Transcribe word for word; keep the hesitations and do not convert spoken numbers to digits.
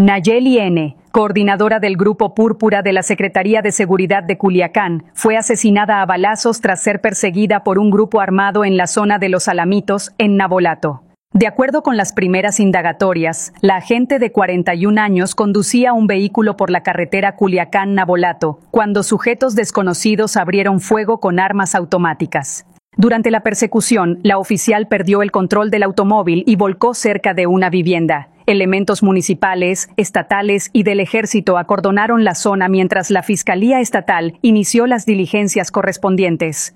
Nayeli N., coordinadora del Grupo Púrpura de la Secretaría de Seguridad de Culiacán, fue asesinada a balazos tras ser perseguida por un grupo armado en la zona de Los Alamitos, en Navolato. De acuerdo con las primeras indagatorias, la agente de cuarenta y un años conducía un vehículo por la carretera Culiacán-Navolato, cuando sujetos desconocidos abrieron fuego con armas automáticas. Durante la persecución, la oficial perdió el control del automóvil y volcó cerca de una vivienda. Elementos municipales, estatales y del ejército acordonaron la zona mientras la Fiscalía Estatal inició las diligencias correspondientes.